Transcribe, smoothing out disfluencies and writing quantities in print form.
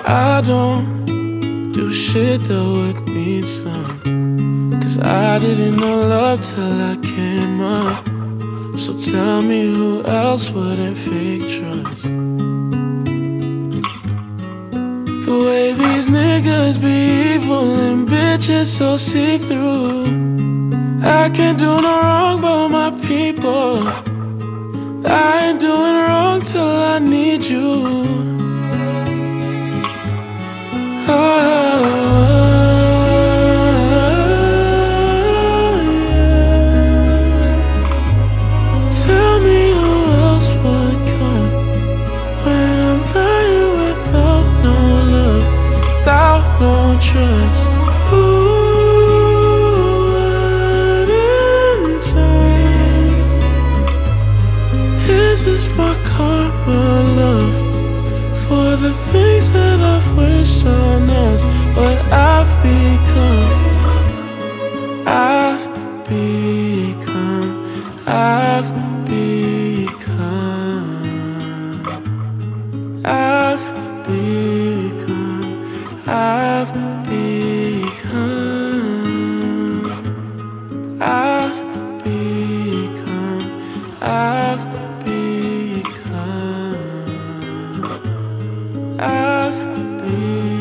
I don't do shit that would need some, 'cause I didn't know love till I came up. So tell me who else wouldn't fake trust? The way these niggas be evil and bitches so see-through. I can't do no wrong but my people. I ain't doing wrong till I need you. Oh, yeah. Tell me who else would come when I'm dying without no love, without no trust. Who wouldn't change? Is this my karma, love, for the things that I've wished on us? What I've become, I've become, I've become, I've become, I've become, I've become, I've become, I've become.